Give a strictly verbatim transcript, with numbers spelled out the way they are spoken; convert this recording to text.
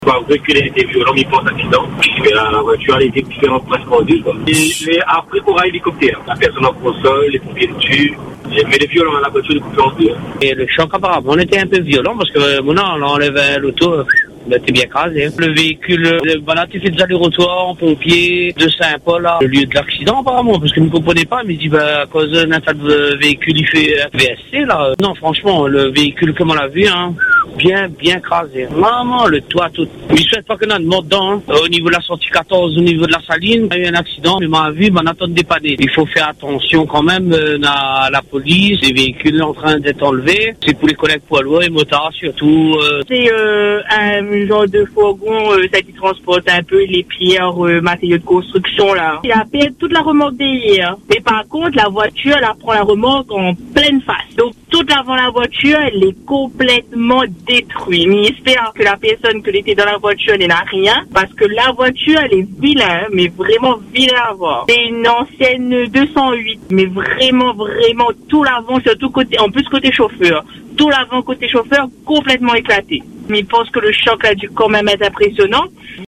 Le véhicule a été violent, il pense accident. La, la voiture a été différente presque en deux. Et après, il y aura hélicoptère. La personne en console, les pompiers le tuent. Mais le violent à la voiture est coupé en deux. Et le choc apparemment, on était un peu violent parce que maintenant, on enlève l'auto. Ben, t'es bien crasé. Le véhicule, voilà, tu fais des allers-retours en pompier de Saint-Paul à le lieu de l'accident apparemment, parce que je ne comprenais pas, mais je dis, ben, à cause d'un tas de véhicule, il fait V S C, là. Non, franchement, le véhicule, comme on l'a vu, hein, bien, bien crasé. Maman, le toit, tout. Je souhaite pas qu'on ait de mort dedans, hein. Au niveau de la sortie quatorze, au niveau de la Saline, il y a eu un accident, mais m'a vu, ben, on attend de dépanner. Il faut faire attention quand même, euh, à la police, les véhicules en train d'être enlevés. C'est pour les collègues poids lourds et motards, surtout, euh... C'est, euh, un genre de fourgon, euh, ça qui transporte un peu les pierres, euh, matériaux de construction là. Il a perdu toute la remorque derrière. Mais par contre, la voiture, elle prend la remorque en pleine face. Donc toute l'avant de la voiture, elle est complètement détruite. Mais j'espère que la personne qui était dans la voiture n'a rien, parce que la voiture, elle est vilaine, mais vraiment vilaine à voir. C'est une ancienne deux cent huit, mais vraiment, vraiment tout l'avant, surtout côté, en plus côté chauffeur. Tout l'avant côté chauffeur complètement éclaté. Mais je pense que le choc a dû quand même être impressionnant.